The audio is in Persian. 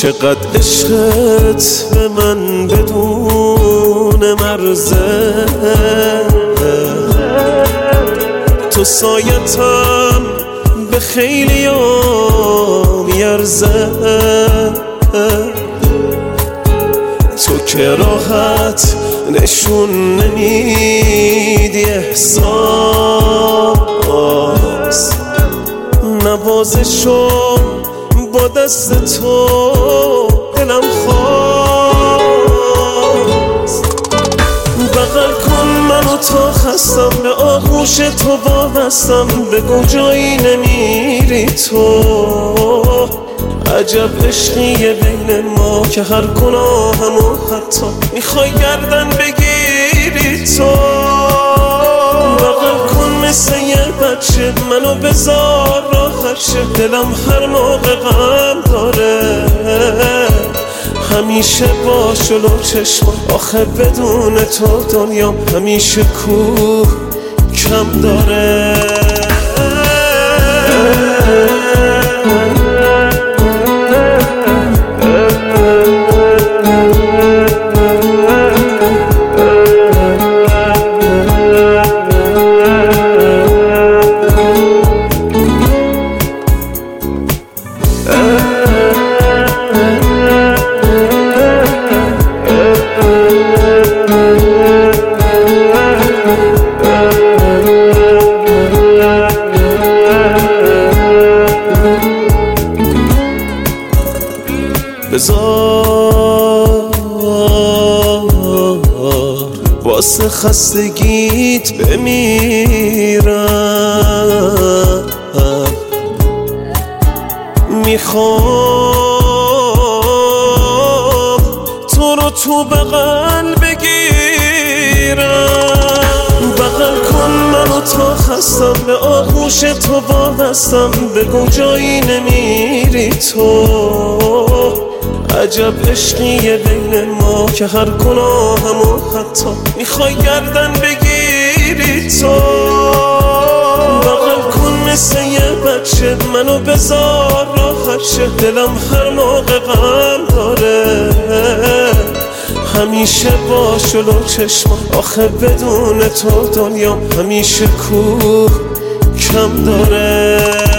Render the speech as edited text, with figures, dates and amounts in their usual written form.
چقدر عشقت به من بدون مرزه، تو سایتم به خیلی میارزه، تو که راحت نشون نمیدی احساس، نوازشو با دست تو دلم خواست. بغل کن منو تا خستم، به آغوش تو وابستم، بگو جایی نمیری تو. عجب عشقیه بین ما که هر گناهمو حتی میخوای گردن بگیری تو. بغل کن مثل یه بچه منو بذار راحت شه، دلم هر موقع غم داره همیشه با جلو چشم، آخه بدون تو دنیا همیشه کوه کم داره. بذار واسه خستگیت بمیرم، میخوام تو رو تو بغل بگیرم. بغل کن منو تا خستم، به آغوش تو وابستم، بگو جایی نمیری تو. عجب عشقیه بین ما که هر گناهمو حتی میخوای گردن بگیری تو. بغل کن مثل یه بچه منو بذار راحت شه، دلم هر موقع غم داره همیشه با جلو چشم، آخه بدون تو دنیا همیشه کوه کم داره.